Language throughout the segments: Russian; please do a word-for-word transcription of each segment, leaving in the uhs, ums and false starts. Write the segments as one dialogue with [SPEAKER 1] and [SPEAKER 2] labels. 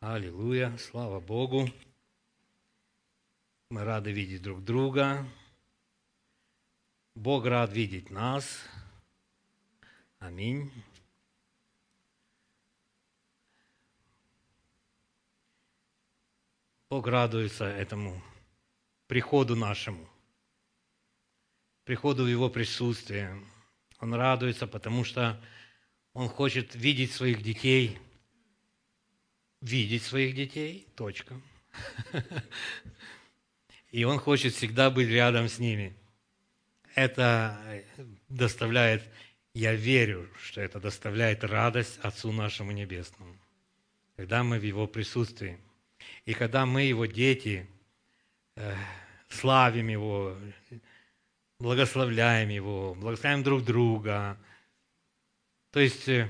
[SPEAKER 1] Аллилуйя, слава Богу. Мы рады видеть друг друга. Бог рад видеть нас. Аминь. Бог радуется этому приходу нашему, приходу в Его присутствие. Он радуется, потому что Он хочет видеть своих детей, видеть своих детей, точка. И Он хочет всегда быть рядом с ними. Это доставляет, я верю, что это доставляет радость Отцу нашему Небесному, когда мы в Его присутствии. И когда мы, Его дети, э, славим Его, благословляем Его, благословляем друг друга. То есть э,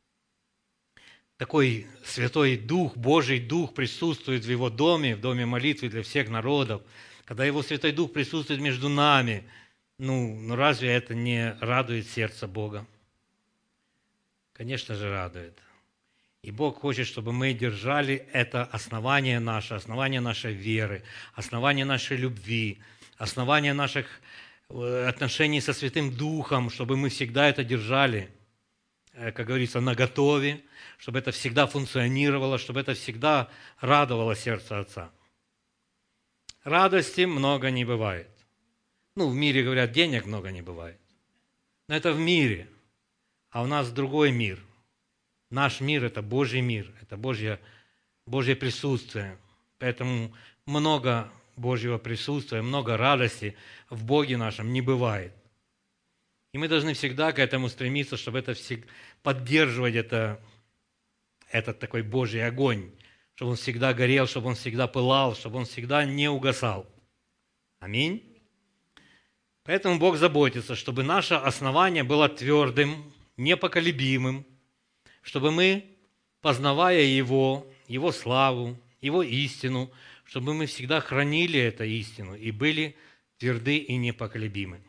[SPEAKER 1] такой Святой Дух, Божий Дух присутствует в Его доме, в доме молитвы для всех народов. Когда Его Святой Дух присутствует между нами, ну, ну разве это не радует сердце Бога? Конечно же, радует. И Бог хочет, чтобы мы держали это основание наше, основание нашей веры, основание нашей любви, основание наших отношений со Святым Духом, чтобы мы всегда это держали, как говорится, наготове, чтобы это всегда функционировало, чтобы это всегда радовало сердце Отца. Радости много не бывает. Ну, в мире, говорят, денег много не бывает. Но это в мире, а у нас другой мир. Наш мир – это Божий мир, это Божье, Божье присутствие. Поэтому много Божьего присутствия, много радости в Боге нашем не бывает. И мы должны всегда к этому стремиться, чтобы это всегда, поддерживать это, этот такой Божий огонь, чтобы он всегда горел, чтобы он всегда пылал, чтобы он всегда не угасал. Аминь. Поэтому Бог заботится, чтобы наше основание было твердым, непоколебимым, чтобы мы, познавая Его, Его славу, Его истину, чтобы мы всегда хранили эту истину и были тверды и непоколебимы.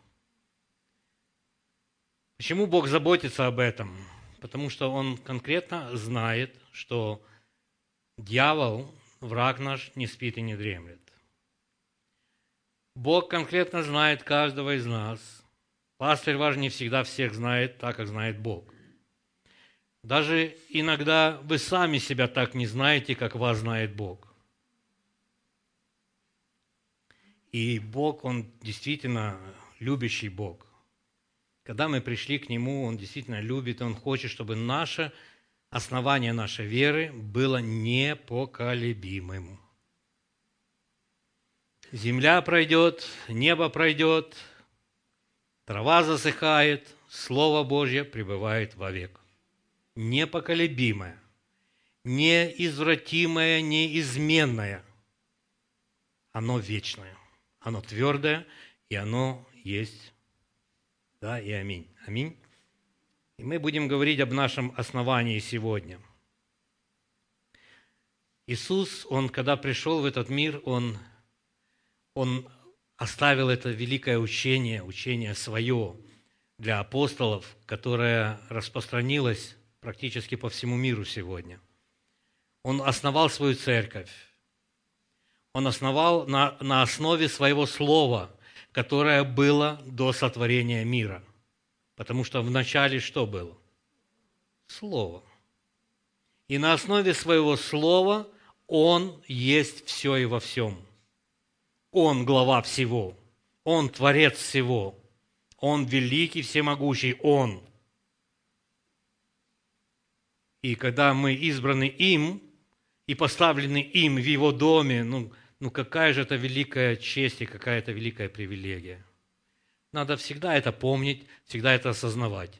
[SPEAKER 1] Почему Бог заботится об этом? Потому что Он конкретно знает, что дьявол, враг наш, не спит и не дремлет. Бог конкретно знает каждого из нас. Пастырь ваш не всегда всех знает так, как знает Бог. Даже иногда вы сами себя так не знаете, как вас знает Бог. И Бог, Он действительно любящий Бог. Когда мы пришли к Нему, Он действительно любит, Он хочет, чтобы наше основание нашей веры было непоколебимым. Земля пройдет, небо пройдет, трава засыхает, Слово Божье пребывает вовек. Непоколебимое, неизвратимое, неизменное. Оно вечное, оно твердое, и оно есть. Да, и аминь. Аминь. И мы будем говорить об нашем основании сегодня. Иисус, Он, когда пришел в этот мир, Он, Он оставил это великое учение, учение свое для апостолов, которое распространилось практически по всему миру сегодня. Он основал свою церковь. Он основал на, на основе своего слова, которое было до сотворения мира. Потому что вначале что было? Слово. И на основе своего слова Он есть все и во всем. Он глава всего. Он творец всего. Он великий, всемогущий. Он. И когда мы избраны им и поставлены им в Его доме, ну, ну какая же это великая честь и какая это великая привилегия. Надо всегда это помнить, всегда это осознавать.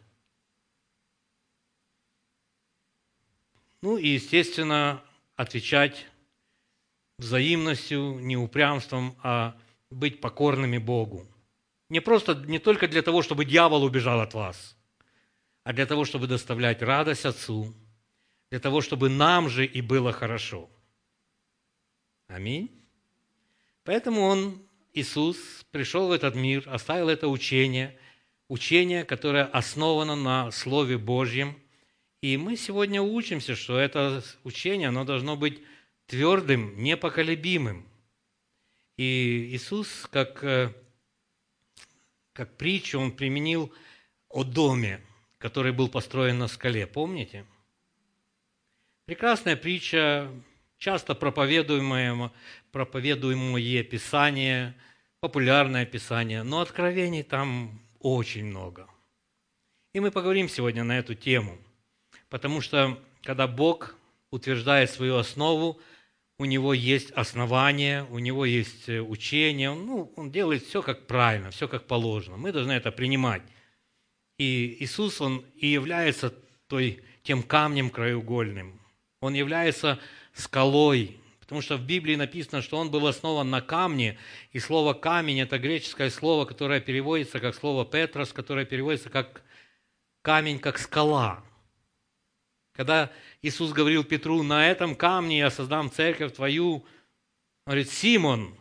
[SPEAKER 1] Ну и, естественно, отвечать взаимностью, не упрямством, а быть покорными Богу. Не просто, не только для того, чтобы дьявол убежал от вас, а для того, чтобы доставлять радость Отцу, для того, чтобы нам же и было хорошо. Аминь. Поэтому Он, Иисус, пришел в этот мир, оставил это учение, учение, которое основано на Слове Божьем, И мы сегодня учимся, что это учение, оно должно быть твердым, непоколебимым. И Иисус, как, э, как притчу, Он применил о доме, который был построен на скале. Помните? Прекрасная притча, часто проповедуемое, проповедуемое Писание, популярное Писание, но откровений там очень много. И мы поговорим сегодня на эту тему, потому что когда Бог утверждает свою основу, у Него есть основание, у Него есть учение, он, ну, Он делает все как правильно, все как положено. Мы должны это принимать. И Иисус, Он и является той, тем камнем краеугольным. Он является скалой, потому что в Библии написано, что Он был основан на камне, и слово «камень» – это греческое слово, которое переводится как слово «петрос», которое переводится как камень, как скала. Когда Иисус говорил Петру: «На этом камне я создам церковь твою», Он говорит: «Симон,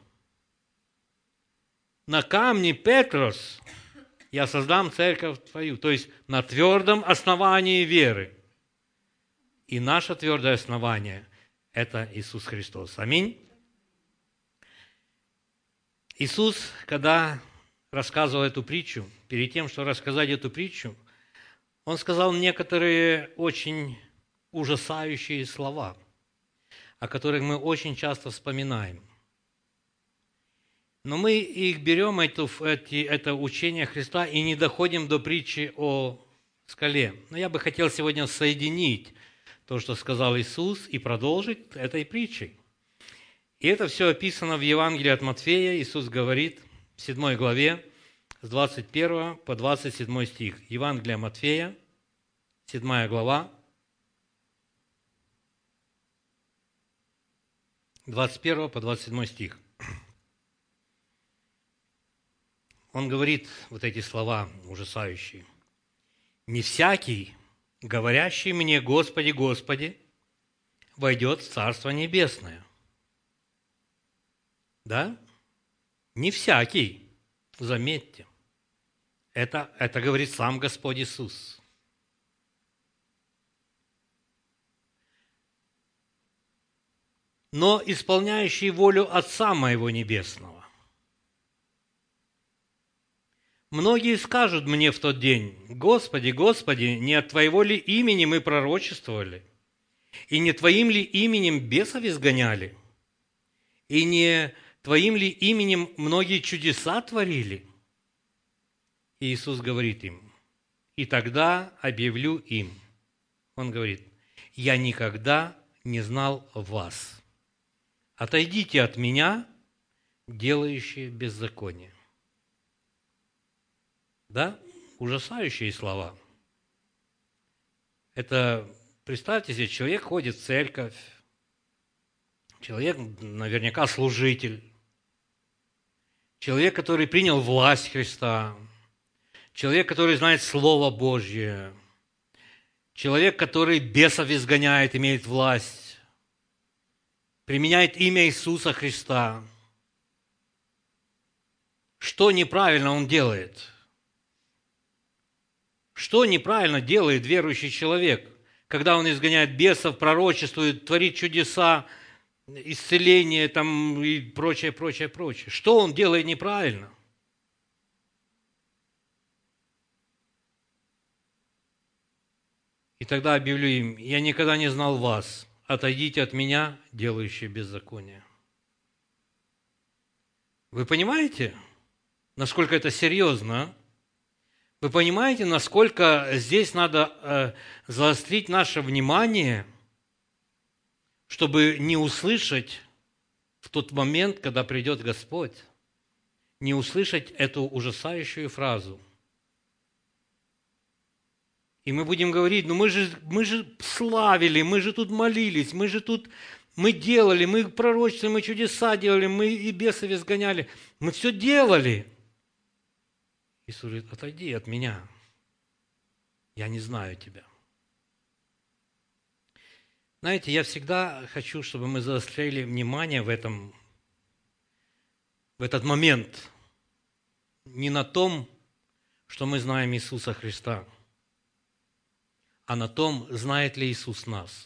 [SPEAKER 1] на камне Петрос я создам церковь твою». То есть на твердом основании веры. И наше твердое основание – это Иисус Христос. Аминь. Иисус, когда рассказывал эту притчу, перед тем, что рассказать эту притчу, Он сказал некоторые очень ужасающие слова, о которых мы очень часто вспоминаем. Но мы их берем, это, эти, это учение Христа, и не доходим до притчи о скале. Но я бы хотел сегодня соединить то, что сказал Иисус, и продолжить этой притчей. И это все описано в Евангелии от Матфея. Иисус говорит в седьмой главе, с двадцать первого по двадцать седьмой стих. Евангелие Матфея, седьмая глава, двадцать первого по двадцать седьмой стих. Он говорит вот эти слова ужасающие. «Не всякий, говорящий мне: Господи, Господи, войдет в Царство Небесное». Да? Не всякий, заметьте. Это, это говорит сам Господь Иисус. Но исполняющий волю Отца Моего Небесного. Многие скажут мне в тот день: Господи, Господи, не от Твоего ли имени мы пророчествовали? И не Твоим ли именем бесов изгоняли? И не Твоим ли именем многие чудеса творили? И Иисус говорит им: и тогда объявлю им. Он говорит: я никогда не знал вас. Отойдите от меня, делающие беззаконие. Да? Ужасающие слова. Это, представьте себе, человек ходит в церковь, человек наверняка служитель, человек, который принял власть Христа, человек, который знает Слово Божье, человек, который бесов изгоняет, имеет власть, применяет имя Иисуса Христа. Что неправильно он делает? Что неправильно делает верующий человек, когда он изгоняет бесов, пророчествует, творит чудеса, исцеление там, и прочее, прочее, прочее? Что он делает неправильно? И тогда объявлю им: я никогда не знал вас, отойдите от меня, делающие беззаконие. Вы понимаете, насколько это серьезно? Вы понимаете, насколько здесь надо э, заострить наше внимание, чтобы не услышать в тот момент, когда придет Господь, не услышать эту ужасающую фразу. И мы будем говорить: ну мы же, мы же славили, мы же тут молились, мы же тут, мы делали, мы пророчествовали, мы чудеса делали, мы и бесов изгоняли, мы все делали. Иисус говорит: отойди от меня, я не знаю тебя. Знаете, я всегда хочу, чтобы мы заострили внимание в этом, в этот момент не на том, что мы знаем Иисуса Христа, а на том, знает ли Иисус нас.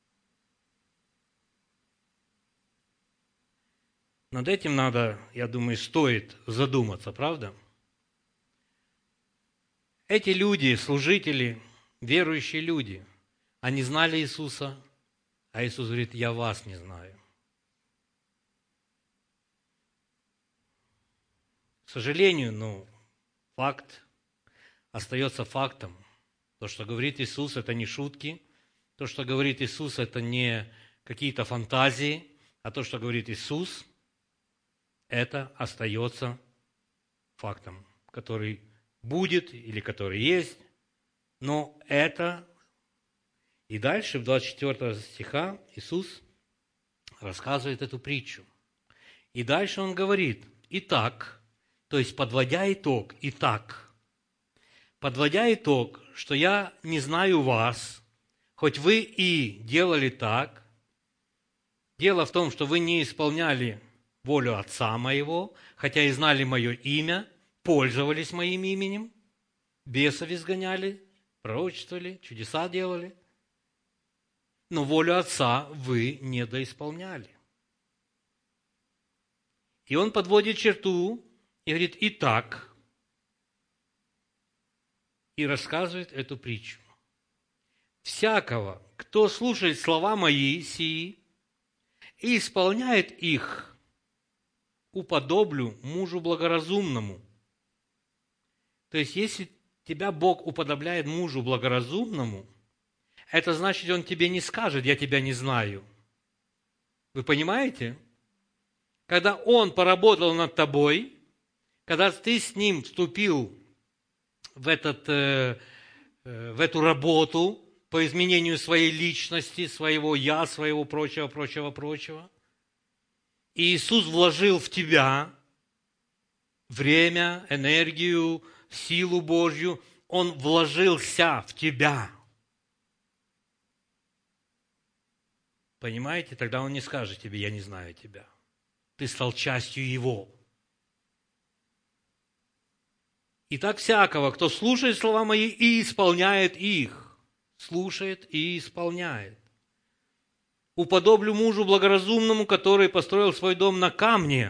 [SPEAKER 1] Над этим надо, я думаю, стоит задуматься, правда? Эти люди, служители, верующие люди, они знали Иисуса, а Иисус говорит: я вас не знаю. К сожалению, ну, факт остается фактом. То, что говорит Иисус, это не шутки. То, что говорит Иисус, это не какие-то фантазии. А то, что говорит Иисус, это остается фактом, который будет или который есть. Но это... И дальше, в двадцать четвёртом стиха, Иисус рассказывает эту притчу. И дальше Он говорит: итак, то есть подводя итог, итак, подводя итог, что я не знаю вас, хоть вы и делали так, дело в том, что вы не исполняли волю Отца моего, хотя и знали мое имя, пользовались моим именем, бесов изгоняли, пророчествовали, чудеса делали, но волю Отца вы недоисполняли. И Он подводит черту и говорит: итак, и рассказывает эту притчу. Всякого, кто слушает слова мои сии и исполняет их, уподоблю мужу благоразумному. То есть, если тебя Бог уподобляет мужу благоразумному, это значит, Он тебе не скажет: я тебя не знаю. Вы понимаете? Когда Он поработал над тобой, когда ты с Ним вступил в, этот, э, э, в эту работу по изменению своей личности, своего «я», своего прочего, прочего, прочего, и Иисус вложил в тебя время, энергию, силу Божью, Он вложился в тебя. Понимаете? Тогда Он не скажет тебе: я не знаю тебя. Ты стал частью Его. Итак, всякого, кто слушает слова мои и исполняет их, слушает и исполняет, уподоблю мужу благоразумному, который построил свой дом на камне.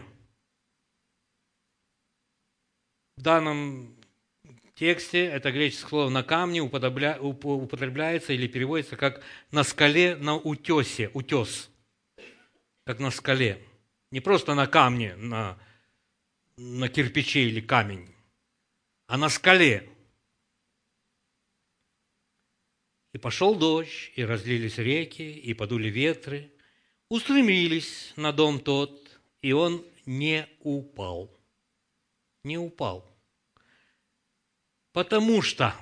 [SPEAKER 1] В данном тексте это греческое слово «на камне» употребляется или переводится как «на скале, на утесе», утес, как на скале. Не просто на камне, на, на кирпиче или камень, а на скале. И пошел дождь, и разлились реки, и подули ветры, устремились на дом тот, и он не упал. Не упал. Потому что,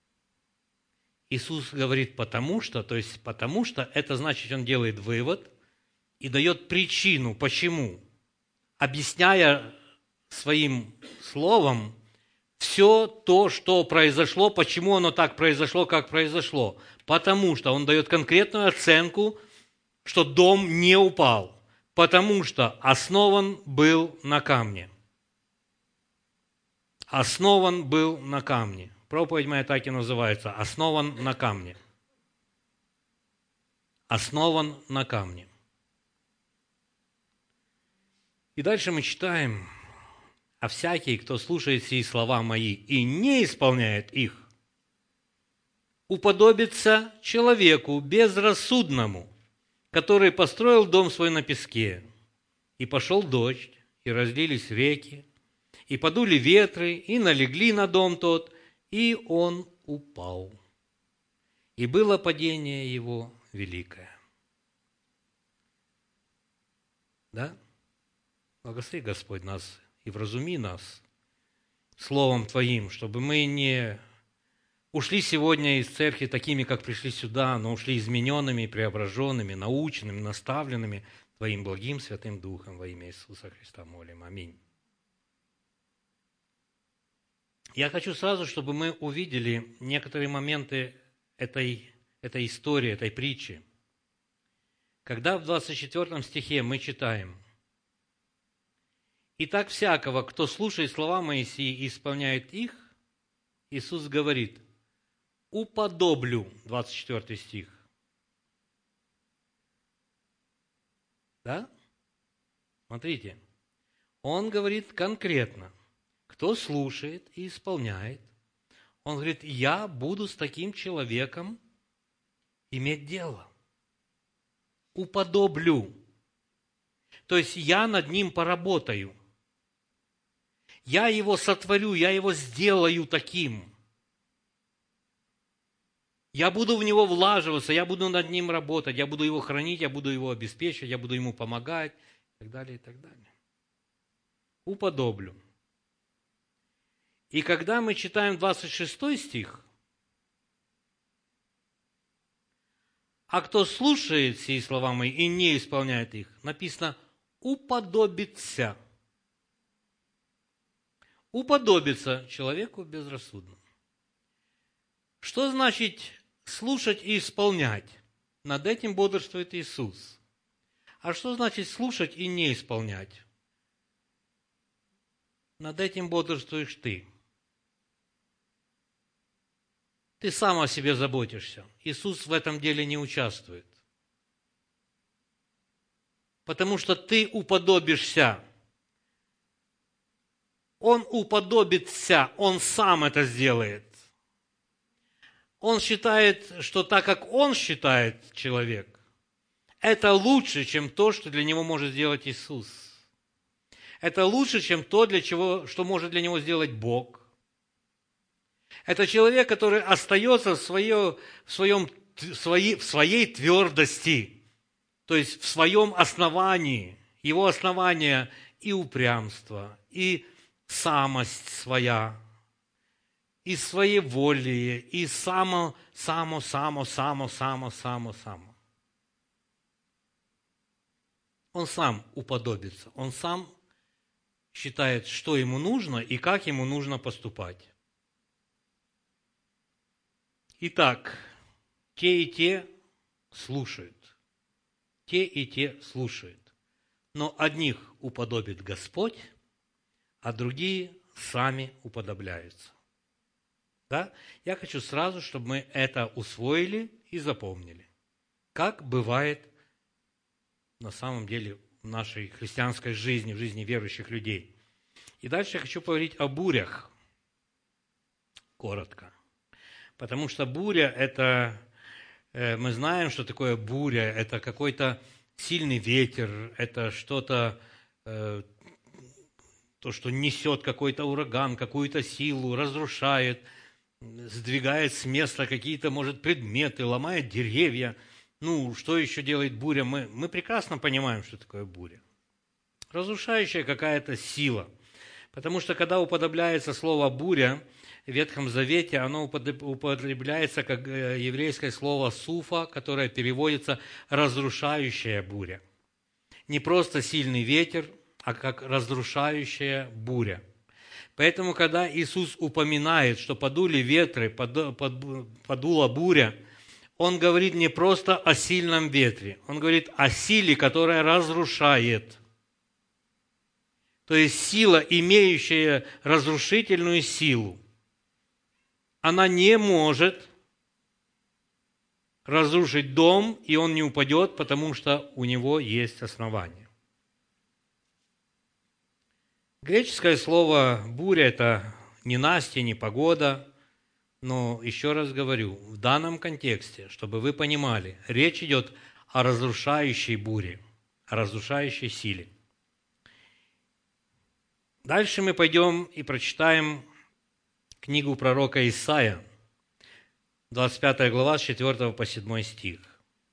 [SPEAKER 1] Иисус говорит «потому что», то есть «потому что» это значит, Он делает вывод и дает причину, почему, объясняя своим словом все то, что произошло, почему оно так произошло, как произошло. Потому что Он дает конкретную оценку, что дом не упал, потому что основан был на камне. Основан был на камне. Проповедь моя так и называется: «Основан на камне». Основан на камне. И дальше мы читаем: «А всякий, кто слушает сии слова мои и не исполняет их, уподобится человеку безрассудному, который построил дом свой на песке, и пошел дождь, и разлились реки, и подули ветры, и налегли на дом тот, и он упал. И было падение его великое». Да? Благослови Господь нас и вразуми нас Словом Твоим, чтобы мы не ушли сегодня из церкви такими, как пришли сюда, но ушли измененными, преображенными, наученными, наставленными Твоим благим Святым Духом во имя Иисуса Христа молим. Аминь. Я хочу сразу, чтобы мы увидели некоторые моменты этой, этой истории, этой притчи. Когда в двадцать четвёртом стихе мы читаем: «Итак, всякого, кто слушает слова Моисея и исполняет их», Иисус говорит: уподоблю, двадцать четвёртый стих. Да? Смотрите, он говорит конкретно, кто слушает и исполняет, он говорит, я буду с таким человеком иметь дело. Уподоблю. То есть я над ним поработаю. Я его сотворю, я его сделаю таким. Я буду в него влаживаться, я буду над ним работать, я буду его хранить, я буду его обеспечивать, я буду ему помогать, и так далее, и так далее. Уподоблю. И когда мы читаем двадцать шестой стих, а кто слушает сии слова мои и не исполняет их, написано уподобится. Уподобится человеку безрассудному. Что значит слушать и исполнять? Над этим бодрствует Иисус. А что значит слушать и не исполнять? Над этим бодрствуешь ты. Ты сам о себе заботишься. Иисус в этом деле не участвует. Потому что ты уподобишься. Он уподобится, он сам это сделает. Он считает, что так как он считает человек, это лучше, чем то, что для него может сделать Иисус. Это лучше, чем то, для чего, что может для него сделать Бог. Это человек, который остается в, свое, в, своем, в, своей, в своей твердости, то есть в своем основании. Его основание и упрямство, и самость своя, и своеволие, и само, само, само, само, само, само, само. Он сам уподобится, он сам считает, что ему нужно и как ему нужно поступать. Итак, те и те слушают, те и те слушают, но одних уподобит Господь, а другие сами уподобляются. Да? Я хочу сразу, чтобы мы это усвоили и запомнили. Как бывает на самом деле в нашей христианской жизни, в жизни верующих людей. И дальше я хочу поговорить о бурях. Коротко. Потому что буря – это, мы знаем, что такое буря. Это какой-то сильный ветер, это что-то, то, что несет какой-то ураган, какую-то силу, разрушает, сдвигает с места какие-то, может, предметы, ломает деревья. Ну, что еще делает буря? Мы, мы прекрасно понимаем, что такое буря. Разрушающая какая-то сила. Потому что, когда уподобляется слово «буря» в Ветхом Завете, оно употребляется как еврейское слово «суфа», которое переводится «разрушающая буря». Не просто сильный ветер, а как разрушающая буря. Поэтому, когда Иисус упоминает, что подули ветры, подула буря, Он говорит не просто о сильном ветре, Он говорит о силе, которая разрушает. То есть сила, имеющая разрушительную силу, она не может разрушить дом, и он не упадет, потому что у него есть основание. Греческое слово «буря» – это ненастье, непогода, но еще раз говорю, в данном контексте, чтобы вы понимали, речь идет о разрушающей буре, о разрушающей силе. Дальше мы пойдем и прочитаем книгу пророка Исаия, двадцать пятая глава, с четвёртого по седьмой стих.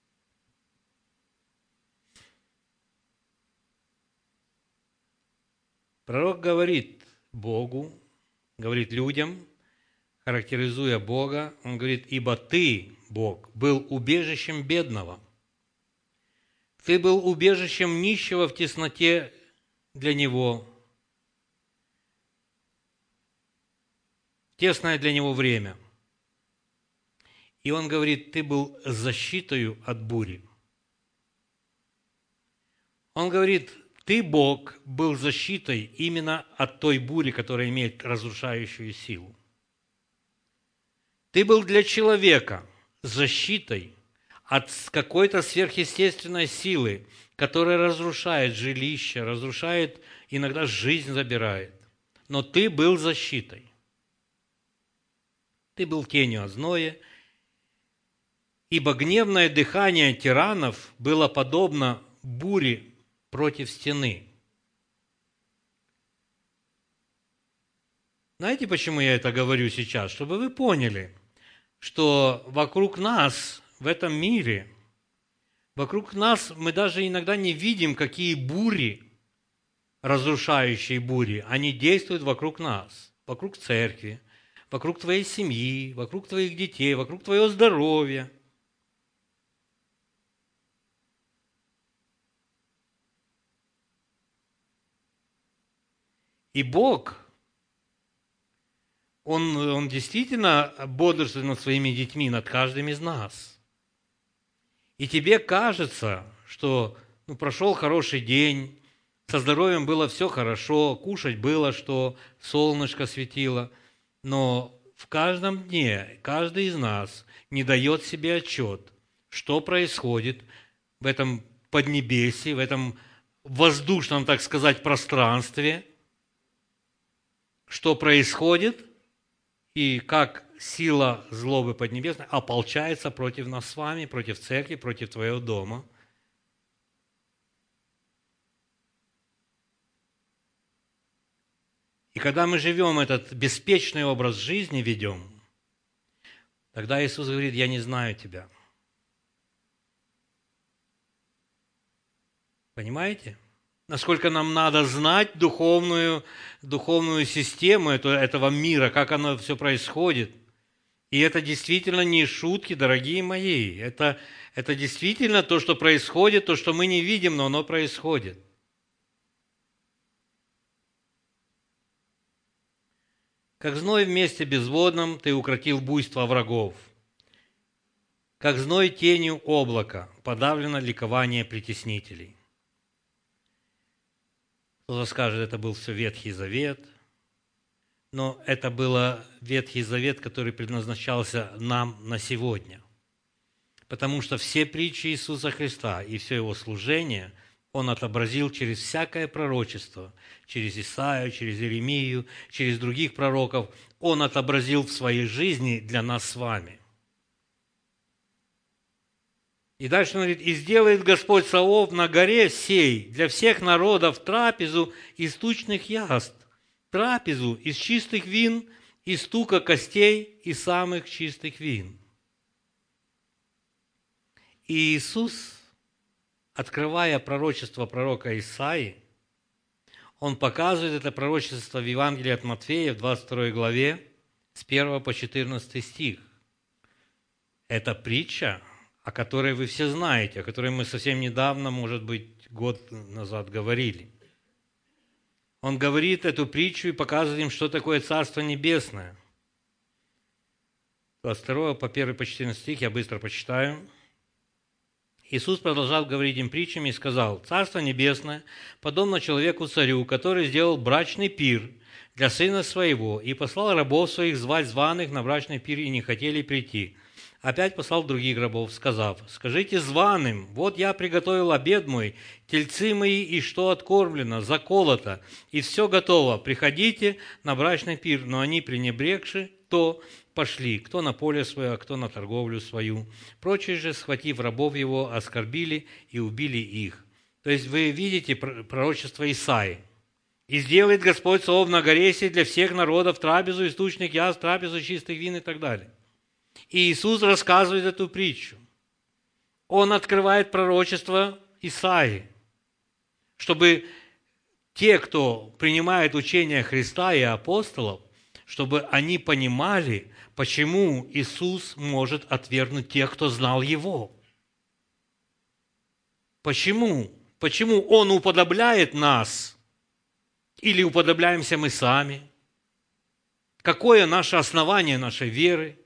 [SPEAKER 1] Пророк говорит Богу, говорит людям, характеризуя Бога, он говорит: «Ибо ты, Бог, был убежищем бедного, ты был убежищем нищего в тесноте для него, тесное для него время». И он говорит: ты был защитою от бури. Он говорит: ты, Бог, был защитой именно от той бури, которая имеет разрушающую силу. Ты был для человека защитой от какой-то сверхъестественной силы, которая разрушает жилище, разрушает, иногда жизнь забирает. Но ты был защитой. Ты был тенью от зноя, ибо гневное дыхание тиранов было подобно буре против стены. Знаете, почему я это говорю сейчас? Чтобы вы поняли, что вокруг нас, в этом мире, вокруг нас мы даже иногда не видим, какие бури, разрушающие бури, они действуют вокруг нас, вокруг церкви, вокруг твоей семьи, вокруг твоих детей, вокруг твоего здоровья. И Бог, Он, он действительно бодрствует над своими детьми, над каждым из нас. И тебе кажется, что ну, прошел хороший день, со здоровьем было все хорошо, кушать было, что солнышко светило, но в каждом дне каждый из нас не дает себе отчет, что происходит в этом поднебесье, в этом воздушном, так сказать, пространстве, что происходит и как сила злобы поднебесной ополчается против нас с вами, против церкви, против твоего дома. И когда мы живем этот беспечный образ жизни, ведем, тогда Иисус говорит: «Я не знаю тебя». Понимаете? Насколько нам надо знать духовную, духовную систему этого мира, как оно все происходит. И это действительно не шутки, дорогие мои. Это, это действительно то, что происходит, то, что мы не видим, но оно происходит. Как зной в месте безводном ты укротил буйство врагов. Как зной тенью облака подавлено ликование притеснителей. Кто-то скажет, это был все Ветхий Завет, но это был Ветхий Завет, который предназначался нам на сегодня. Потому что все притчи Иисуса Христа и все Его служение Он отобразил через всякое пророчество, через Исаию, через Иеремию, через других пророков. Он отобразил в своей жизни для нас с вами. И дальше он говорит: «И сделает Господь Саваоф на горе сей для всех народов трапезу из тучных яств, трапезу из чистых вин, из стука костей и самых чистых вин». И Иисус, открывая пророчество пророка Исаии, Он показывает это пророчество в Евангелии от Матфея, в двадцать второй главе, с первого по четырнадцатый стих. Это притча, о которой вы все знаете, о которой мы совсем недавно, может быть, год назад говорили. Он говорит эту притчу и показывает им, что такое Царство Небесное. двадцать второго по первый по четырнадцатый стих я быстро почитаю. Иисус продолжал говорить им притчами и сказал: «Царство Небесное подобно человеку-царю, который сделал брачный пир для сына своего и послал рабов своих звать званых на брачный пир, и не хотели прийти. Опять послал других рабов, сказав: скажите званым, вот я приготовил обед мой, тельцы мои, и что откормлено, заколото, и все готово. Приходите на брачный пир». Но они, пренебрегши, то пошли, кто на поле свое, а кто на торговлю свою. Прочие же, схватив рабов его, оскорбили и убили их. То есть вы видите пророчество Исаии. «И сделает Господь Саваоф на горе сей для всех народов трапезу из тучных яств, трапезу чистых вин» и так далее. И Иисус рассказывает эту притчу. Он открывает пророчество Исаии, чтобы те, кто принимает учение Христа и апостолов, чтобы они понимали, почему Иисус может отвергнуть тех, кто знал Его. Почему? Почему Он уподобляет нас? Или уподобляемся мы сами? Какое наше основание нашей веры?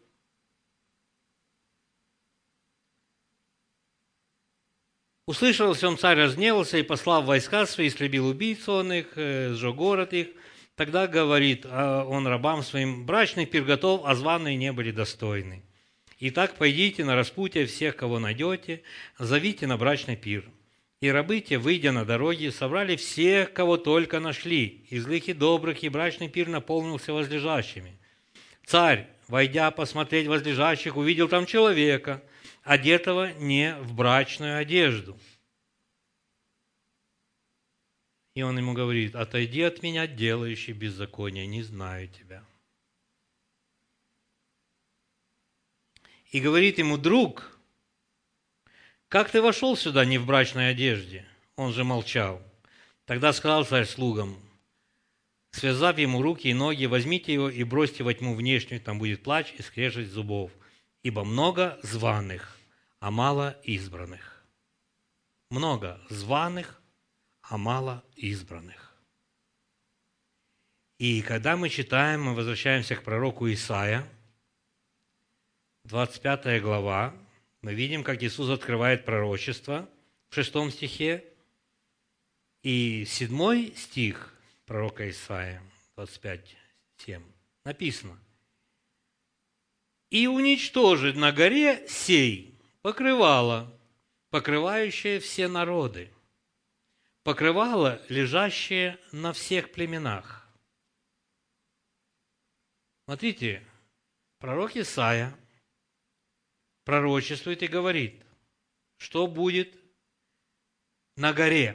[SPEAKER 1] Услышал, он царь разгневался и, послав войска свои, истребил убийц он их, сжег город их. Тогда говорит он рабам своим: брачный пир готов, а званые не были достойны. Итак, пойдите на распутье всех, кого найдете, зовите на брачный пир. И рабы те, выйдя на дороги, собрали всех, кого только нашли, и злых, и добрых, и брачный пир наполнился возлежащими. Царь, войдя посмотреть возлежащих, увидел там человека, одетого не в брачную одежду. И он ему говорит: отойди от меня, делающий беззаконие, не знаю тебя. И говорит ему: друг, как ты вошел сюда не в брачной одежде? Он же молчал. Тогда сказал царь слугам, связав ему руки и ноги: возьмите его и бросьте во тьму внешнюю, там будет плач и скрежет зубов, ибо много званых, а мало избранных. Много званых, а мало избранных. И когда мы читаем, мы возвращаемся к пророку Исаия, двадцать пятая глава, мы видим, как Иисус открывает пророчество в шестом стихе, и седьмой стих пророка Исаия, двадцать пять, семь, написано: «И уничтожит на горе сей покрывало, покрывающее все народы, покрывало, лежащее на всех племенах». Смотрите, пророк Исаия пророчествует и говорит, что будет на горе,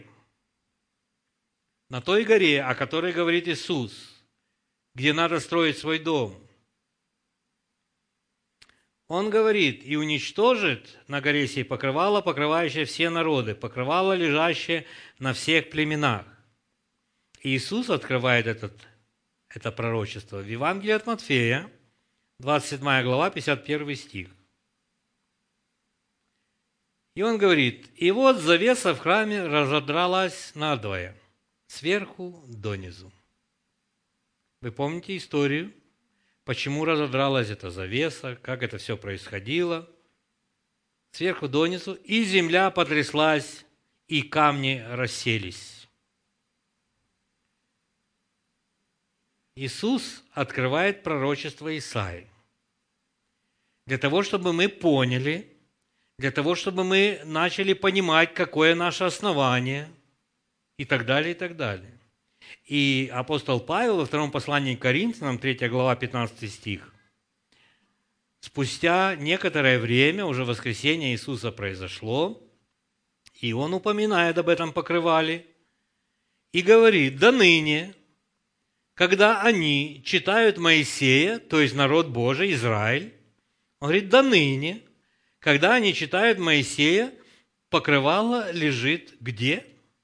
[SPEAKER 1] на той горе, о которой говорит Иисус, где надо строить свой дом. Он говорит: и уничтожит на горе сей покрывало, покрывающее все народы, покрывало, лежащее на всех племенах. И Иисус открывает этот, это пророчество в Евангелии от Матфея, двадцать седьмая глава, пятьдесят первый стих. И он говорит: и вот завеса в храме разодралась надвое, сверху донизу. Вы помните историю, почему разодралась эта завеса, как это все происходило? Сверху донизу, и земля потряслась, и камни расселись. Иисус открывает пророчество Исаии для того, чтобы мы поняли, для того, чтобы мы начали понимать, какое наше основание, и так далее, и так далее. И апостол Павел во втором послании к Коринфянам, третья глава, пятнадцатый стих, спустя некоторое время, уже воскресение Иисуса произошло, и он упоминает об этом покрывале, и говорит: «Да ныне, когда они читают Моисея, то есть народ Божий, Израиль», он говорит: «Да ныне, когда они читают Моисея, покрывало лежит где?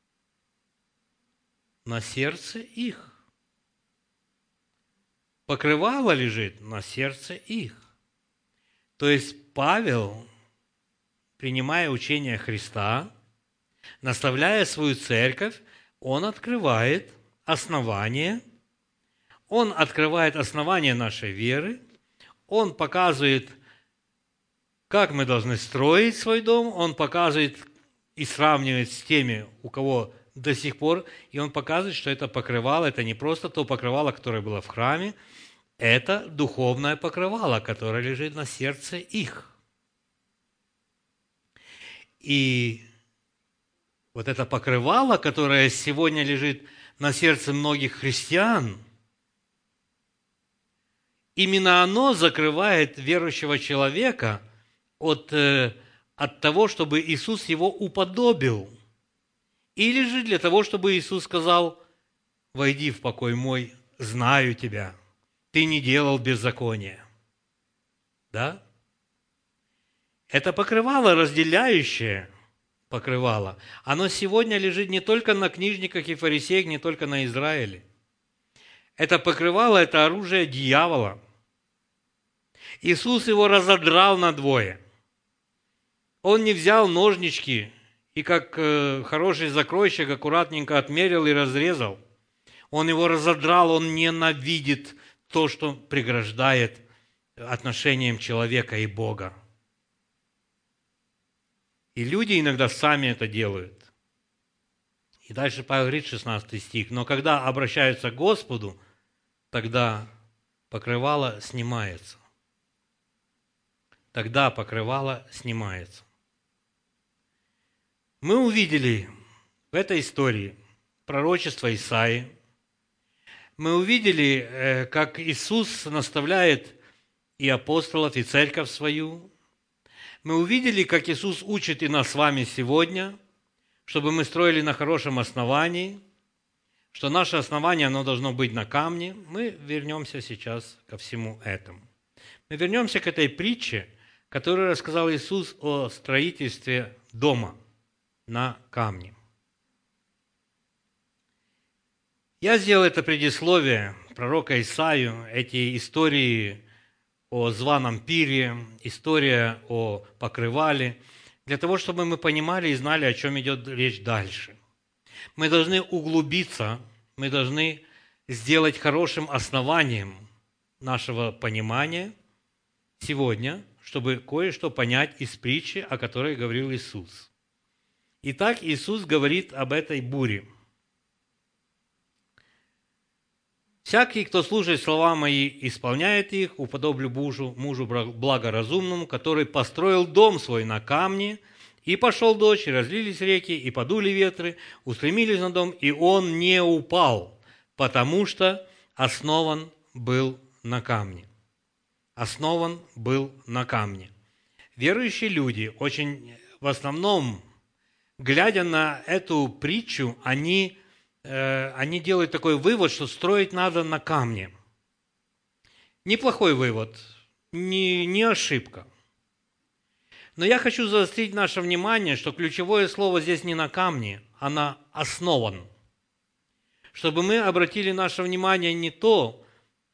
[SPEAKER 1] На сердце их». Покрывало лежит на сердце их. То есть Павел, принимая учение Христа, наставляя свою церковь, он открывает основание, он открывает основание нашей веры, он показывает, как мы должны строить свой дом, он показывает и сравнивает с теми, у кого до сих пор, и он показывает, что это покрывало, это не просто то покрывало, которое было в храме, это духовное покрывало, которое лежит на сердце их. И вот это покрывало, которое сегодня лежит на сердце многих христиан, именно оно закрывает верующего человека от, от того, чтобы Иисус его уподобил. Или же для того, чтобы Иисус сказал: «Войди в покой мой, знаю тебя, ты не делал беззакония». Да? Это покрывало, разделяющее покрывало, оно сегодня лежит не только на книжниках и фарисеях, не только на Израиле. Это покрывало – это оружие дьявола. Иисус его разодрал надвое. Он не взял ножнички и, как хороший закройщик, аккуратненько отмерил и разрезал. Он его разодрал, он ненавидит то, что преграждает отношениям человека и Бога. И люди иногда сами это делают. И дальше Павел говорит, шестнадцатый стих: «Но когда обращаются к Господу, тогда покрывало снимается. Тогда покрывало снимается. Мы увидели в этой истории пророчество Исаии. Мы увидели, как Иисус наставляет и апостолов, и церковь свою. Мы увидели, как Иисус учит и нас с вами сегодня, чтобы мы строили на хорошем основании, что наше основание, оно должно быть на камне. Мы вернемся сейчас ко всему этому. Мы вернемся к этой притче, которую рассказал Иисус о строительстве дома на камне. Я сделал это предисловие пророка Исаию, эти истории о званом пире, история о покрывале, для того, чтобы мы понимали и знали, о чем идет речь дальше. Мы должны углубиться, мы должны сделать хорошим основанием нашего понимания сегодня, чтобы кое-что понять из притчи, о которой говорил Иисус. Итак, Иисус говорит об этой буре. «Всякий, кто слушает слова мои, исполняет их, уподоблю мужу, мужу благоразумному, который построил дом свой на камне, и пошел дождь, и разлились реки, и подули ветры, устремились на дом, и он не упал, потому что основан был на камне». Основан был на камне. Верующие люди очень, в основном, глядя на эту притчу, они они делают такой вывод, что строить надо на камне. Неплохой вывод, не, не ошибка. Но я хочу заострить наше внимание, что ключевое слово здесь не на камне, а на основан. Чтобы мы обратили наше внимание не то,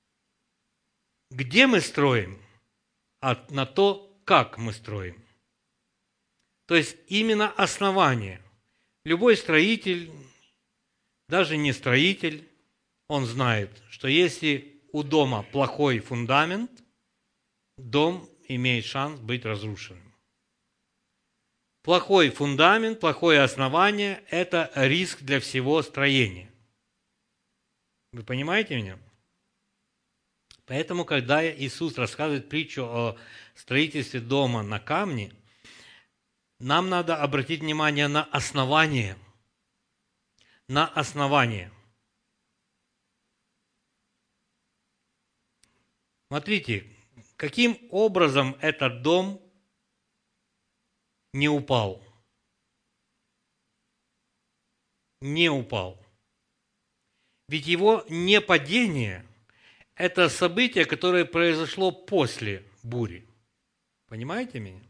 [SPEAKER 1] где мы строим, а на то, как мы строим. То есть именно основание. Любой строитель, даже не строитель, он знает, что если у дома плохой фундамент, дом имеет шанс быть разрушенным. Плохой фундамент, плохое основание – это риск для всего строения. Вы понимаете меня? Поэтому, когда Иисус рассказывает притчу о строительстве дома на камне, нам надо обратить внимание на основание. На основание. Смотрите, каким образом этот дом не упал. Не упал. Ведь его непадение – это событие, которое произошло после бури. Понимаете меня?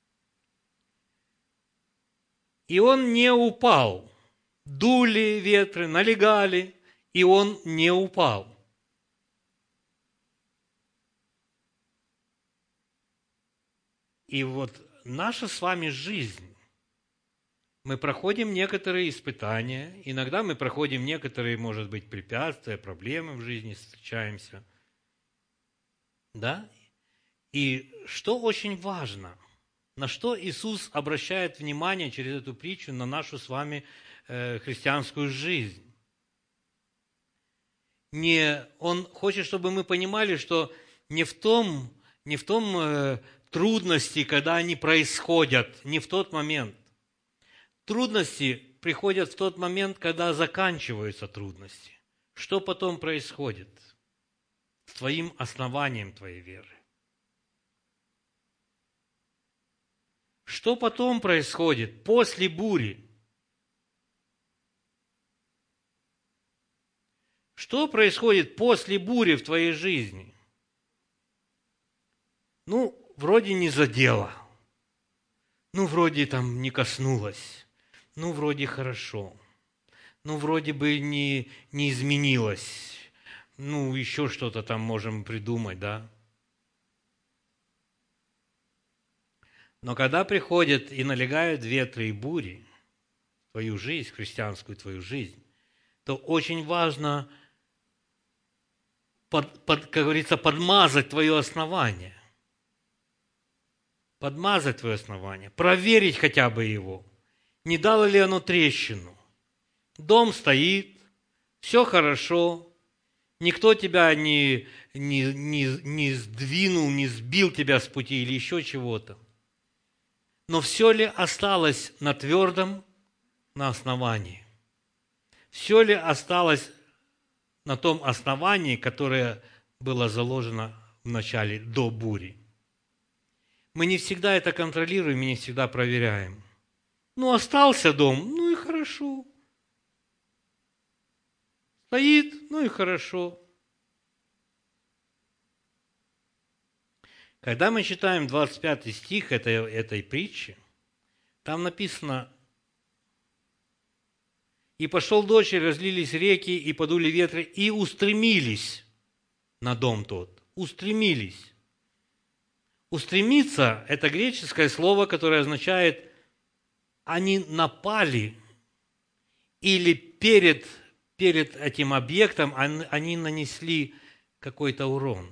[SPEAKER 1] И он не упал. Дули ветры, налегали, и он не упал. И вот наша с вами жизнь, мы проходим некоторые испытания, иногда мы проходим некоторые, может быть, препятствия, проблемы в жизни, встречаемся. Да? И что очень важно, на что Иисус обращает внимание через эту притчу на нашу с вами э, христианскую жизнь. Не, он хочет, чтобы мы понимали, что не в том, не в том э, трудности, когда они происходят, не в тот момент. Трудности приходят в тот момент, когда заканчиваются трудности. Что потом происходит с твоим основанием твоей веры? Что потом происходит после бури? Что происходит после бури в твоей жизни? Ну, вроде не задело. Ну, вроде там не коснулось. Ну, вроде хорошо. Ну, вроде бы не, не изменилось. Ну, еще что-то там можем придумать, да? Но когда приходят и налегают ветры и бури в твою жизнь, христианскую твою жизнь, то очень важно, под, под, как говорится, подмазать твое основание. Подмазать твое основание, проверить хотя бы его. Не дало ли оно трещину? Дом стоит, все хорошо, Никто тебя не, не, не, не сдвинул, не сбил тебя с пути или еще чего-то. Но все ли осталось на твердом, на основании? Все ли осталось на том основании, которое было заложено в начале, до бури? Мы не всегда это контролируем и не всегда проверяем. Ну, остался дом, ну и хорошо. Стоит, ну и хорошо. Когда мы читаем двадцать пятый стих этой, этой притчи, там написано: «И пошел дождь, и разлились реки, и подули ветры, и устремились на дом тот». Устремились. Устремиться – это греческое слово, которое означает «они напали» или перед, перед этим объектом они нанесли какой-то урон.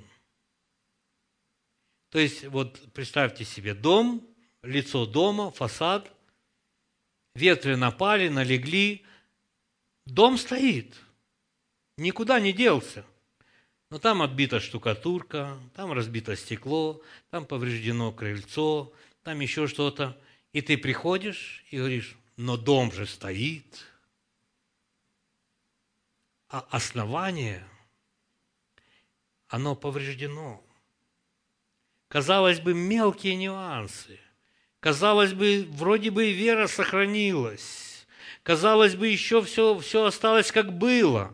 [SPEAKER 1] То есть, вот представьте себе дом, лицо дома, фасад, ветры напали, налегли, дом стоит, никуда не делся. Но там отбита штукатурка, там разбито стекло, там повреждено крыльцо, там еще что-то. И ты приходишь и говоришь: но дом же стоит. А основание, оно повреждено. Казалось бы, мелкие нюансы. Казалось бы, вроде бы и вера сохранилась. Казалось бы, еще все, все осталось как было.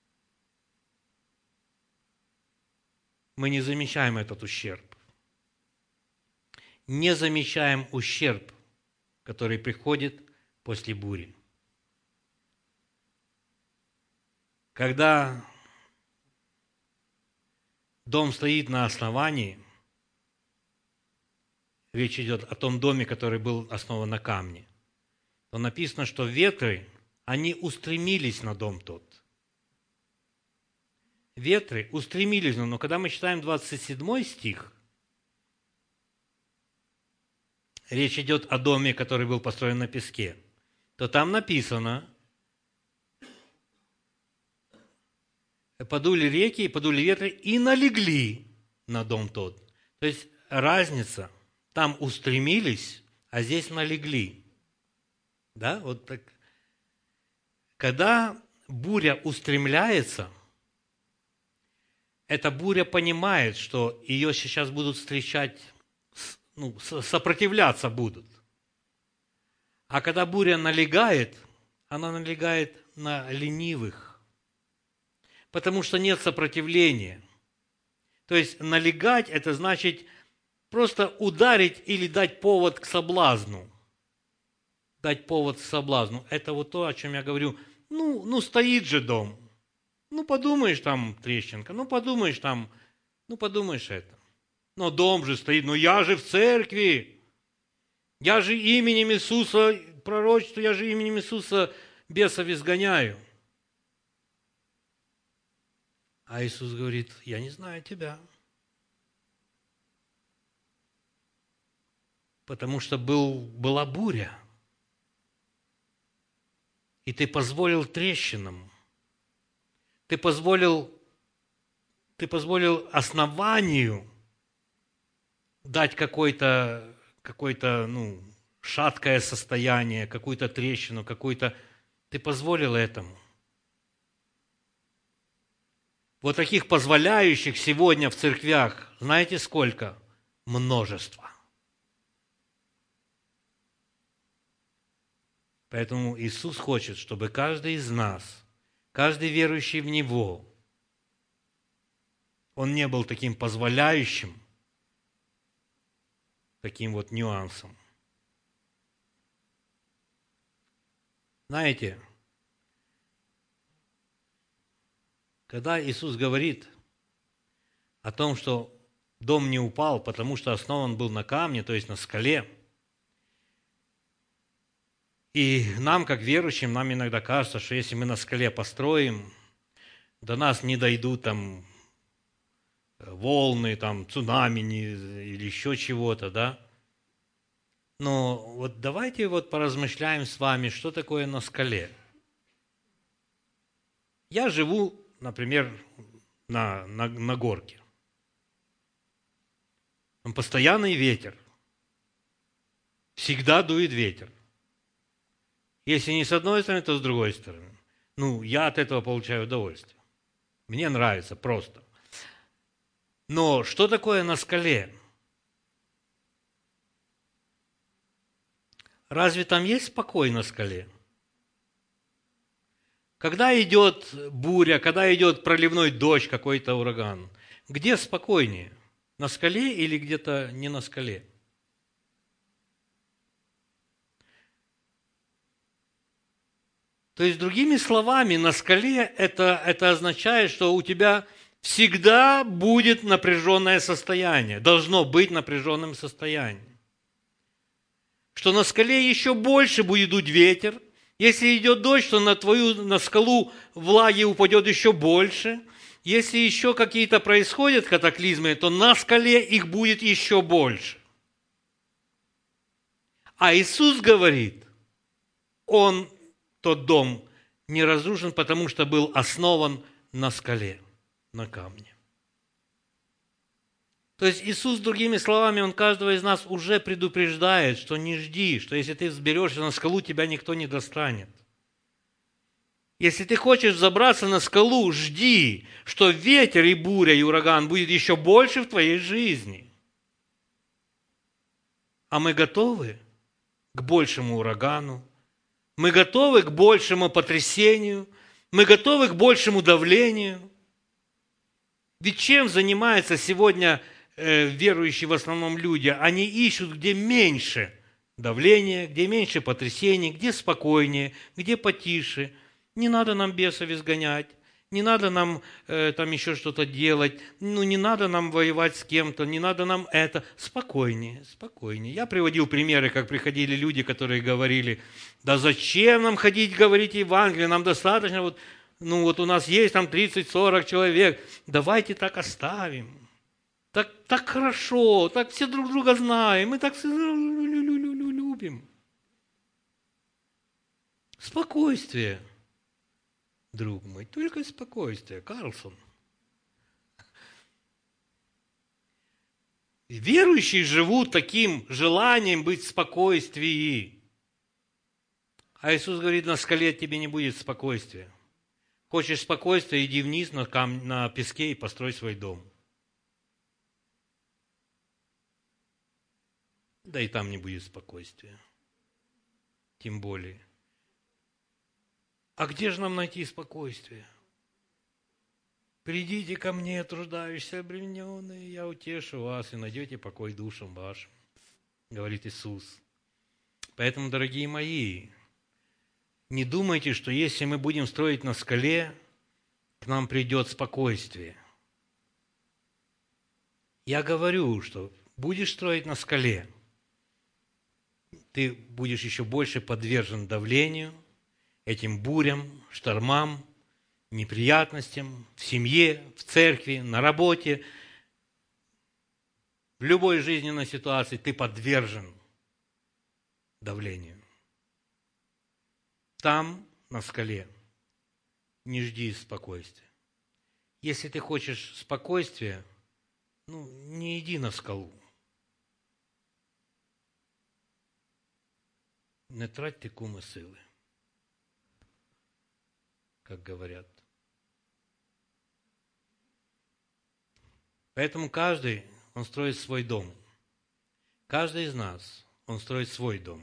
[SPEAKER 1] Мы не замечаем этот ущерб. Не замечаем ущерб, который приходит после бури. Когда дом стоит на основании, речь идет о том доме, который был основан на камне, то написано, что ветры, они устремились на дом тот. Ветры устремились, но когда мы читаем двадцать седьмой стих, речь идет о доме, который был построен на песке, то там написано: подули реки, подули ветры и налегли на дом тот. То есть разница, там устремились, а здесь налегли. Да, вот так. Когда буря устремляется, эта буря понимает, что ее сейчас будут встречать, ну, сопротивляться будут. А когда буря налегает, она налегает на ленивых, потому что нет сопротивления. То есть налегать – это значит просто ударить или дать повод к соблазну. Дать повод к соблазну. Это вот то, о чем я говорю. Ну, ну стоит же дом. Ну, подумаешь, там трещинка, ну, подумаешь, там, ну, подумаешь это. Но дом же стоит, ну, я же в церкви, я же именем Иисуса пророчествую, я же именем Иисуса бесов изгоняю. А Иисус говорит: я не знаю тебя. Потому что был, была буря, и ты позволил трещинам, ты позволил, ты позволил основанию дать какое-то, какое-то, ну, шаткое состояние, какую-то трещину, какую-то... Ты позволил этому. Вот таких позволяющих сегодня в церквях, знаете сколько? Множество. Поэтому Иисус хочет, чтобы каждый из нас, каждый верующий в Него, он не был таким позволяющим, таким вот нюансом. Знаете, когда Иисус говорит о том, что дом не упал, потому что основан был на камне, то есть на скале, и нам, как верующим, нам иногда кажется, что если мы на скале построим, до нас не дойдут там волны, там, цунами или еще чего-то, да? Но вот давайте вот поразмышляем с вами, что такое на скале. Я живу, например, на, на, на горке. Там постоянный ветер. Всегда дует ветер. Если не с одной стороны, то с другой стороны. Ну, я от этого получаю удовольствие. Мне нравится просто. Но что такое на скале? Разве там есть покой на скале? Когда идет буря, когда идет проливной дождь, какой-то ураган, где спокойнее? На скале или где-то не на скале? То есть, другими словами, на скале это, это означает, что у тебя всегда будет напряженное состояние, должно быть напряженным состоянием. Что на скале еще больше будет дуть ветер. Если идет дождь, то на твою, на скалу влаги упадет еще больше. Если еще какие-то происходят катаклизмы, то на скале их будет еще больше. А Иисус говорит, Он, тот дом, не разрушен, потому что был основан на скале, на камне. То есть Иисус, другими словами, Он каждого из нас уже предупреждает, что не жди, что если ты взберешься на скалу, тебя никто не достанет. Если ты хочешь забраться на скалу, жди, что ветер и буря и ураган будет еще больше в твоей жизни. А мы готовы к большему урагану, мы готовы к большему потрясению, мы готовы к большему давлению. Ведь чем занимаются сегодня э, верующие в основном люди? Они ищут, где меньше давления, где меньше потрясений, где спокойнее, где потише. Не надо нам бесов изгонять, не надо нам э, там еще что-то делать, ну не надо нам воевать с кем-то, не надо нам это. Спокойнее, спокойнее. Я приводил примеры, как приходили люди, которые говорили, да зачем нам ходить говорить Евангелие, нам достаточно, вот, ну вот у нас есть там тридцать-сорок человек, давайте так оставим. Так, так хорошо, так все друг друга знаем, мы так все любим. Спокойствие. Друг мой, только спокойствие, Карлсон. Верующие живут таким желанием быть в спокойствии. А Иисус говорит, на скале тебе не будет спокойствия. Хочешь спокойствия, иди вниз на, кам... на песке и построй свой дом. Да и там не будет спокойствия. Тем более. А где же нам найти спокойствие? Придите ко мне, труждающиеся, обремененные, я утешу вас, и найдете покой душам вашим, говорит Иисус. Поэтому, дорогие мои, не думайте, что если мы будем строить на скале, к нам придет спокойствие. Я говорю, что будешь строить на скале, ты будешь еще больше подвержен давлению, этим бурям, штормам, неприятностям в семье, в церкви, на работе, в любой жизненной ситуации ты подвержен давлению. Там, на скале, не жди спокойствия. Если ты хочешь спокойствия, ну, не иди на скалу. Не тратьте куми сили, как говорят. Поэтому каждый, он строит свой дом. Каждый из нас, он строит свой дом.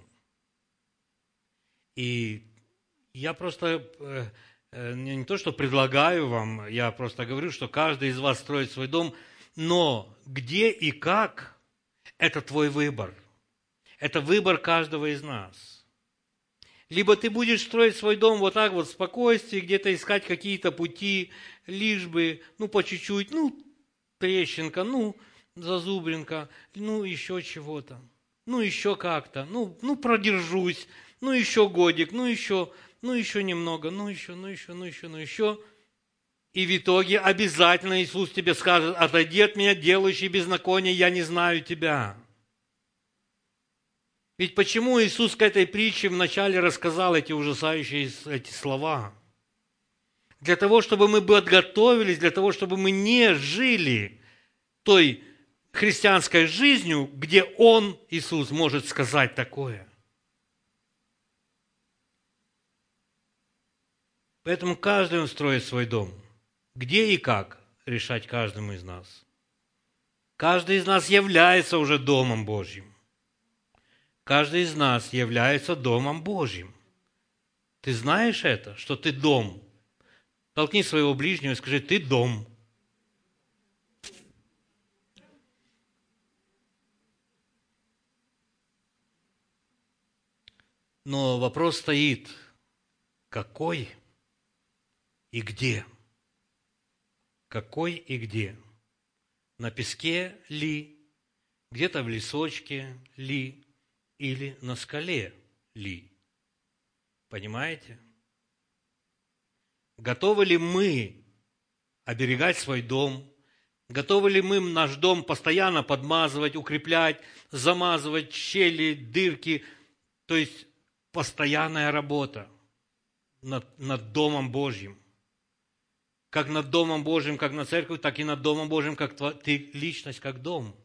[SPEAKER 1] И я просто э, э, не то, что предлагаю вам, я просто говорю, что каждый из вас строит свой дом, но где и как – это твой выбор. Это выбор каждого из нас. Либо ты будешь строить свой дом вот так вот в спокойствии, где-то искать какие-то пути, лишь бы, ну, по чуть-чуть, ну, трещинка, ну, зазубринка, ну, еще чего-то, ну, еще как-то, ну, ну, продержусь, ну, еще годик, ну, еще, ну, еще немного, ну, еще, ну, еще, ну, еще, ну, еще. И в итоге обязательно Иисус тебе скажет: отойди от меня, делающий беззаконие, я не знаю тебя. Ведь почему Иисус к этой притче вначале рассказал эти ужасающие эти слова? Для того, чтобы мы подготовились, для того, чтобы мы не жили той христианской жизнью, где Он, Иисус, может сказать такое. Поэтому каждый он строит свой дом. Где и как решать каждому из нас. Каждый из нас является уже Домом Божьим. Каждый из нас является Домом Божьим. Ты знаешь это, что ты дом? Толкни своего ближнего и скажи: ты дом. Но вопрос стоит: какой и где? Какой и где? На песке ли, где-то в лесочке ли, или на скале ли? Понимаете? Готовы ли мы оберегать свой дом? Готовы ли мы наш дом постоянно подмазывать, укреплять, замазывать щели, дырки? То есть постоянная работа над, над Домом Божьим. Как над Домом Божьим, как над церковью, так и над Домом Божьим, как ты личность, как дом.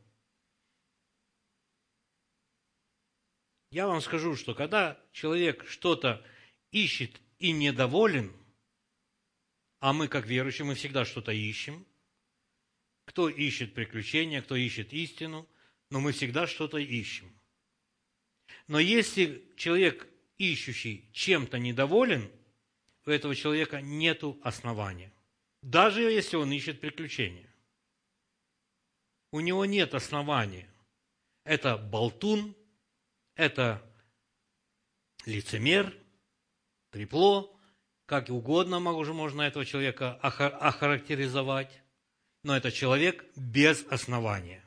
[SPEAKER 1] Я вам скажу, что когда человек что-то ищет и недоволен, а мы, как верующие, мы всегда что-то ищем, кто ищет приключения, кто ищет истину, но мы всегда что-то ищем. Но если человек, ищущий, чем-то недоволен, у этого человека нет основания. Даже если он ищет приключения. У него нет основания. Это болтун, это лицемер, трепло, как угодно можно этого человека охарактеризовать, но это человек без основания.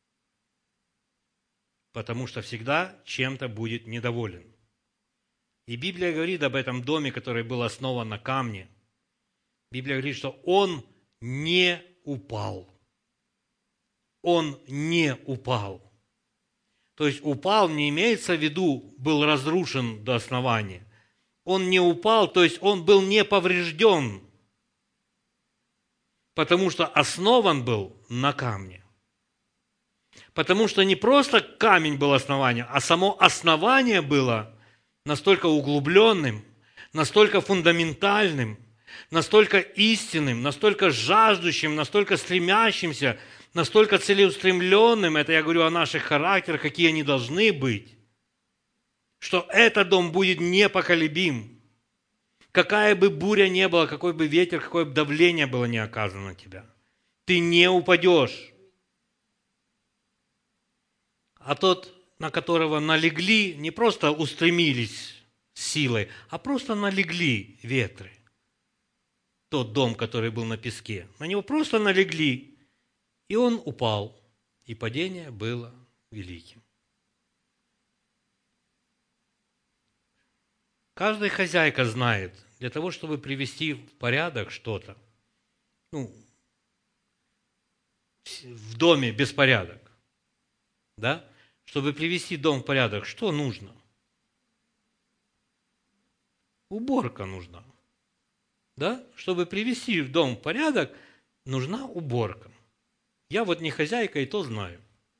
[SPEAKER 1] Потому что всегда чем-то будет недоволен. И Библия говорит об этом доме, который был основан на камне. Библия говорит, что он не упал. Он не упал. То есть упал не имеется в виду, был разрушен до основания. Он не упал, то есть он был не поврежден, потому что основан был на камне. Потому что не просто камень был основанием, а само основание было настолько углубленным, настолько фундаментальным, настолько истинным, настолько жаждущим, настолько стремящимся, настолько целеустремленным, это я говорю о наших характерах, какие они должны быть, что этот дом будет непоколебим. Какая бы буря ни была, какой бы ветер, какое бы давление было не оказано на тебя, ты не упадешь. А тот, на которого налегли, не просто устремились силой, а просто налегли ветры. Тот дом, который был на песке, на него просто налегли, и он упал, и падение было великим. Каждая хозяйка знает, для того, чтобы привести в порядок что-то, ну, в доме беспорядок, да, чтобы привести дом в порядок, что нужно? Уборка нужна. Да? Чтобы привести дом в порядок, нужна уборка. Я вот не хозяйка, и то знаю,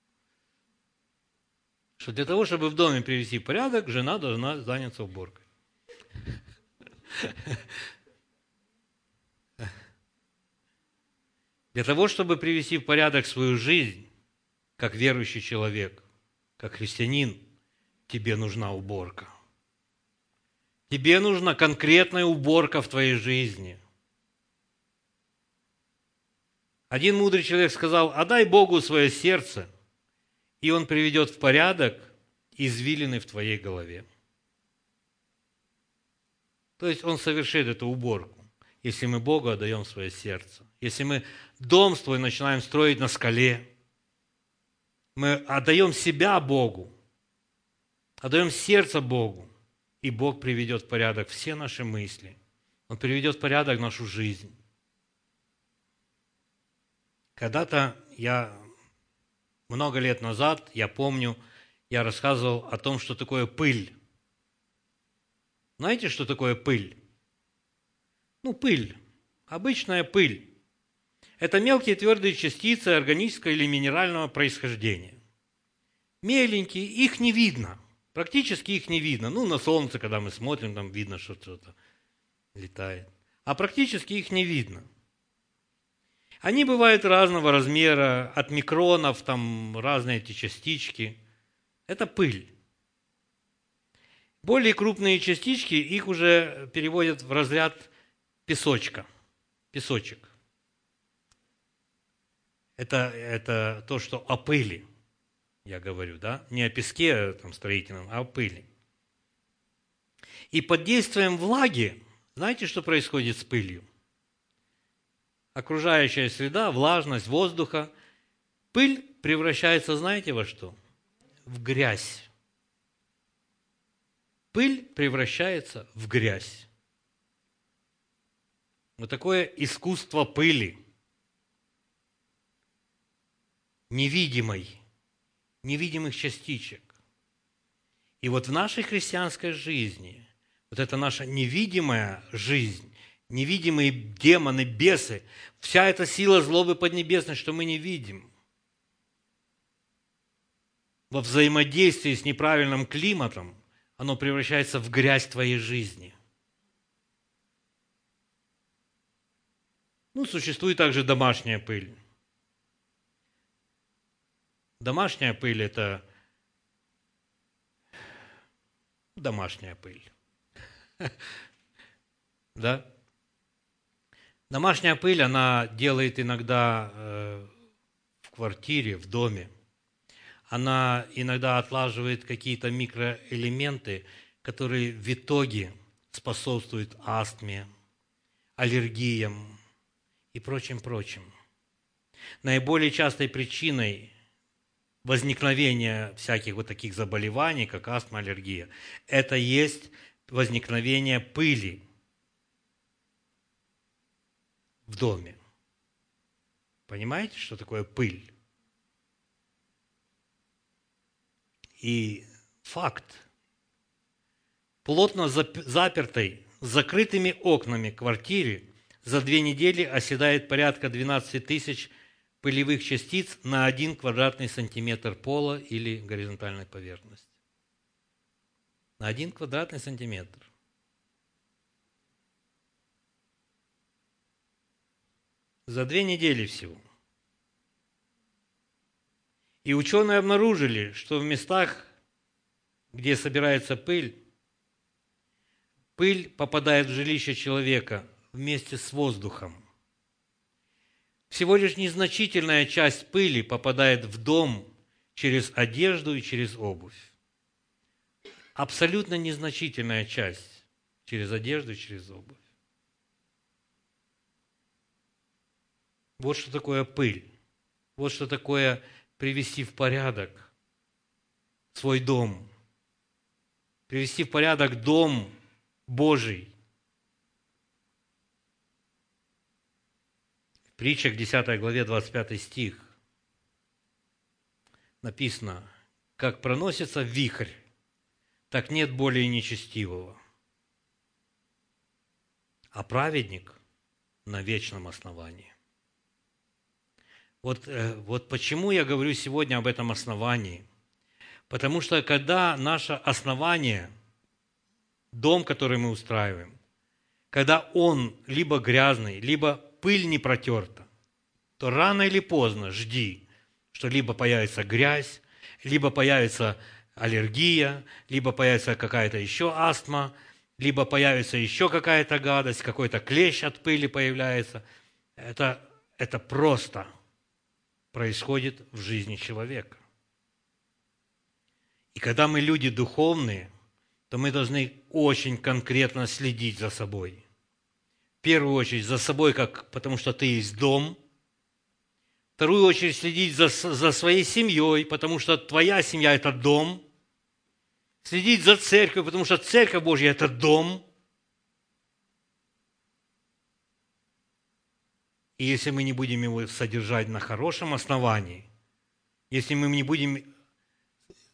[SPEAKER 1] что для того, чтобы в доме привести в порядок, жена должна заняться уборкой. Для того, чтобы привести в порядок свою жизнь, как верующий человек, как христианин, тебе нужна уборка. Тебе нужна конкретная уборка в твоей жизни. Один мудрый человек сказал: отдай Богу свое сердце, и Он приведет в порядок извилины в твоей голове. То есть Он совершит эту уборку, если мы Богу отдаем свое сердце. Если мы дом свой начинаем строить на скале, мы отдаем себя Богу, отдаем сердце Богу, и Бог приведет в порядок все наши мысли. Он приведет в порядок нашу жизнь. Когда-то я, много лет назад, я помню, я рассказывал о том, что такое пыль. Знаете, что такое пыль? Ну, пыль. Обычная пыль. Это мелкие твердые частицы органического или минерального происхождения. Меленькие, их не видно. Практически их не видно. Ну, на солнце, когда мы смотрим, там видно, что что-то летает. А практически их не видно. Они бывают разного размера, от микронов, там разные эти частички. Это пыль. Более крупные частички, их уже переводят в разряд песочка. Песочек. Это, это то, что о пыли, я говорю, да? Не о песке там, строительном, а о пыли. И под действием влаги, знаете, что происходит с пылью? Окружающая среда, влажность воздуха. Пыль превращается, знаете, во что? В грязь. Пыль превращается в грязь. Вот такое искусство пыли. Невидимой, невидимых частичек. И вот в нашей христианской жизни, вот эта наша невидимая жизнь, невидимые демоны, бесы, вся эта сила злобы поднебесной, что мы не видим, во взаимодействии с неправильным климатом, оно превращается в грязь твоей жизни. Ну, существует также домашняя пыль. Домашняя пыль – это домашняя пыль. Да? Домашняя пыль, она делает иногда э, в квартире, в доме. Она иногда отлаживает какие-то микроэлементы, которые в итоге способствуют астме, аллергиям и прочим-прочим. Наиболее частой причиной возникновения всяких вот таких заболеваний, как астма, аллергия, это есть возникновение пыли в доме. Понимаете, что такое пыль? И факт. Плотно запертой, с закрытыми окнами квартире за две недели оседает порядка двенадцать тысяч пылевых частиц на один квадратный сантиметр пола или горизонтальной поверхности. На один квадратный сантиметр. За две недели всего. И ученые обнаружили, что в местах, где собирается пыль, пыль попадает в жилище человека вместе с воздухом. Всего лишь незначительная часть пыли попадает в дом через одежду и через обувь. Абсолютно незначительная часть через одежду и через обувь. Вот что такое пыль. Вот что такое привести в порядок свой дом. Привести в порядок дом Божий. В притчах десятой главе двадцать пятый стих написано: «Как проносится вихрь, так нет более нечестивого, а праведник на вечном основании». Вот, вот почему я говорю сегодня об этом основании. Потому что когда наше основание, дом, который мы устраиваем, когда он либо грязный, либо пыль не протерта, то рано или поздно жди, что либо появится грязь, либо появится аллергия, либо появится какая-то еще астма, либо появится еще какая-то гадость, какой-то клещ от пыли появляется. Это, это просто происходит в жизни человека. И когда мы люди духовные, то мы должны очень конкретно следить за собой. В первую очередь за собой, как, потому что ты есть дом. В вторую очередь следить за, за своей семьей, потому что твоя семья – это дом. Следить за церковью, потому что Церковь Божья – это дом. И если мы не будем его содержать на хорошем основании, если мы не будем,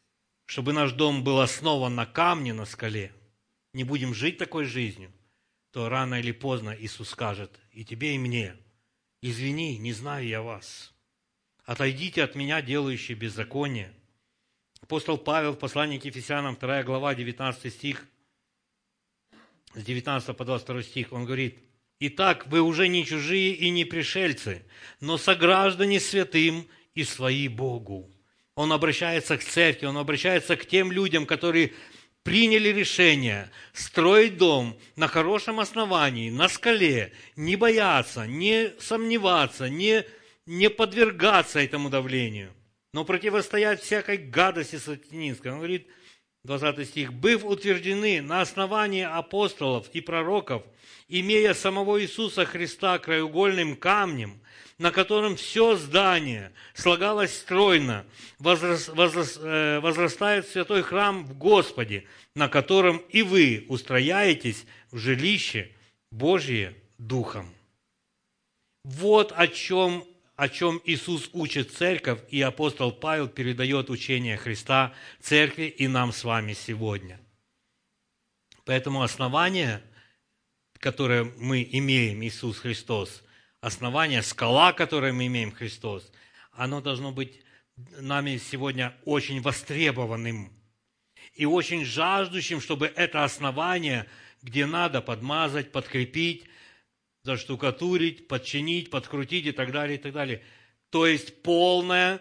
[SPEAKER 1] чтобы наш дом был основан на камне, на скале, не будем жить такой жизнью, то рано или поздно Иисус скажет и тебе, и мне: извини, не знаю я вас. Отойдите от меня, делающие беззаконие. Апостол Павел в послании к Ефесянам, вторая глава, девятнадцатый стих, с девятнадцатого по двадцать второй стих, он говорит: «Итак, вы уже не чужие и не пришельцы, но сограждане святым и свои Богу». Он обращается к церкви, он обращается к тем людям, которые приняли решение строить дом на хорошем основании, на скале, не бояться, не сомневаться, не, не подвергаться этому давлению, но противостоять всякой гадости сатанинской. Он говорит, двадцатый стих: «Быв утверждены на основании апостолов и пророков, имея самого Иисуса Христа краеугольным камнем, на котором все здание слагалось стройно, возрас, возрас, э, возрастает святой храм в Господе, на котором и вы устрояетесь в жилище Божие Духом». Вот о чем, о чем Иисус учит церковь, и апостол Павел передает учение Христа церкви и нам с вами сегодня. Поэтому основание, которое мы имеем, Иисус Христос, основание, скала, которое мы имеем, Христос, оно должно быть нами сегодня очень востребованным и очень жаждущим, чтобы это основание, где надо подмазать, подкрепить, заштукатурить, подчинить, подкрутить и так далее, и так далее. То есть полное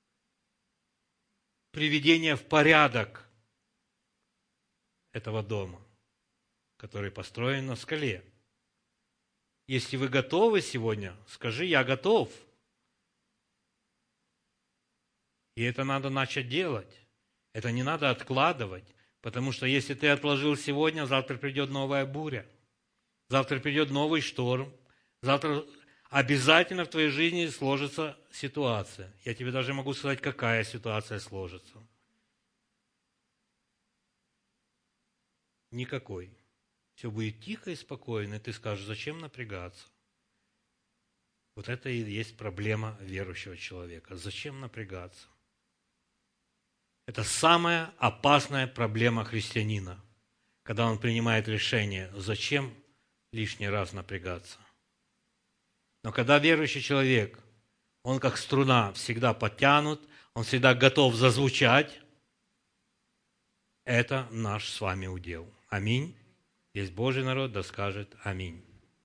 [SPEAKER 1] приведение в порядок этого дома, который построен на скале. Если вы готовы сегодня, скажи: я готов. И это надо начать делать. Это не надо откладывать. Потому что если ты отложил сегодня, завтра придет новая буря. Завтра придет новый шторм. Завтра обязательно в твоей жизни сложится ситуация. Я тебе даже могу сказать, какая ситуация сложится. Никакой. Все будет тихо и спокойно, и ты скажешь: зачем напрягаться? Вот это и есть проблема верующего человека. Зачем напрягаться? Это самая опасная проблема христианина, когда он принимает решение: зачем лишний раз напрягаться? Но когда верующий человек, он как струна всегда подтянут, он всегда готов зазвучать, это наш с вами удел. Аминь. Есть Божий народ, да скажет аминь.